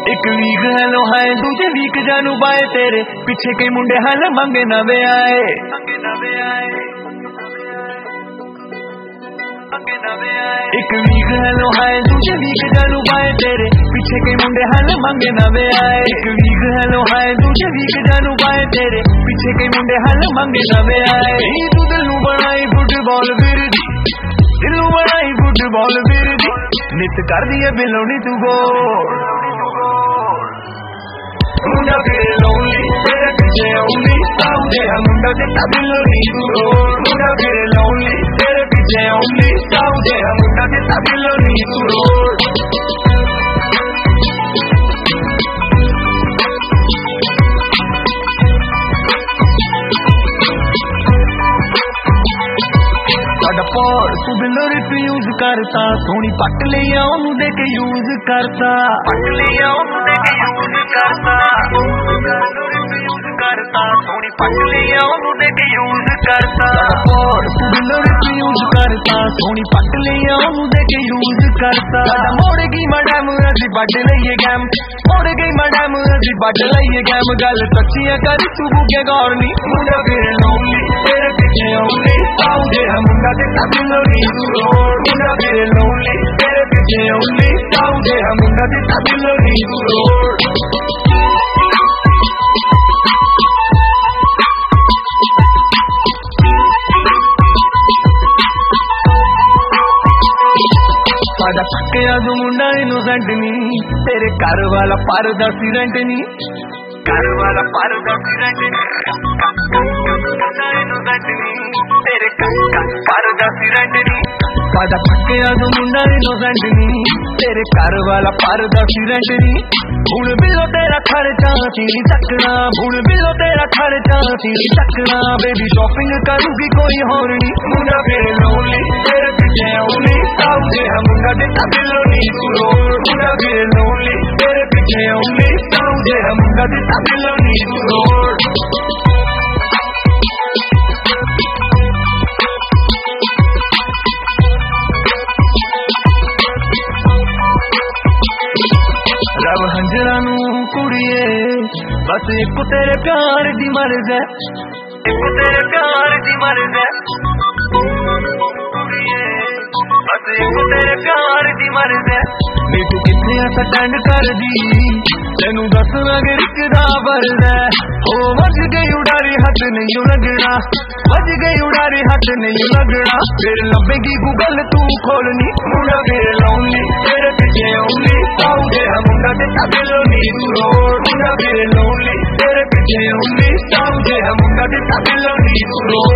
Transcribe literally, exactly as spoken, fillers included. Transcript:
एक week hello hi दूजे week जानू बाए तेरे पीछे कई मुंडे हल मंगे नवे आए एक वीक हेलो हाय दूजे वीक जानू बाए तेरे पीछे कई मुंडे हल मंगे नवे आए एक वीक हेलो हाय दूजे वीक जानू बाए तेरे पीछे कई मुंडे हल मंगे नवे आए तू दिल नू बनाई फुटबॉल विरदी दिल नू बनाई फुटबॉल विरदी नित कर दी है बिलोनी तू गोल मुंडा फिर lonely तेरे पीछे only साउंडे है मुंडा तेरा बिलोनी तू रोल मुंडा फिर lonely तेरे पीछे only साउंडे है मुंडा तेरा बिलोनी तू रोल तू बिलो रिफ्यूज करता सोनी पट लिया ओनू दे के यूज करता पट लिया ओनू दे के यूज करता रिफ्यूज करता सोनी पट लिया ओनू दे के यूज करता तू बिलो रिफ्यूज करता सोनी पट लिया ओनू दे के यूज करता मोड़ गई मैडम असी बट लईए गैम मोड़ गई मैडम असी बट लईए गैम गल सच्चियां कर तू बुके गौर नी मुंडा फिर lonely तेरे पीछे only साउंडे है मुंडा तेरा बिलोनी तू रोल मुंडा फिर lonely तेरे पीछे only साउंडे है मुंडा तेरा बिलोनी तू रोल साडा पक्किया जो मुंडा इनोसेंट नी तेरे घर वाला परदा सीरेंट नी घर वाला परदा सीरेंट नी इनोसेंट नी तेरे घर परदा सीरेंट नी साडा पक्किया जो मुंडा इनोसेंट नी तेरे घर वाला परदा सीरेंट नी हुण बिलो तेरा खर्चा सी चकना हुण बिलो तेरा खर्चा सी चकना बेबी शॉपिंग करूंगी कोई होर नी मुंडा फिर lonely तेरे पीछे only साउंडे है मुंडा तेरा बिलोनी तू रोल मुंडा फिर lonely तेरे पीछे only साउंडे है मुंडा तेरा बिलोनी तू रोल रब हंजरा नू कुड़िए बस एक तेरे प्यार दी मर्ज़ है एक तेरे प्यार दी मर्ज़ है बस एक तेरे प्यार दी मर्ज़ है नी तू कितने अटेंड कर दी तेनू दसना गिरकदा फर्ज है हो वज गई उड़ारी हथ नहीं लगना वज गई उड़ारी हथ नहीं लगना फिर लभेगी गूगल तू खोलनी मुंडा फिर lonely तेरे पीछे only साउंडे है मुंडा तेरा बिलोनी तू रोल मुंडा फिर lonely तेरे पीछे only साउंडे है मुंडा तेरा बिलोनी तू रोल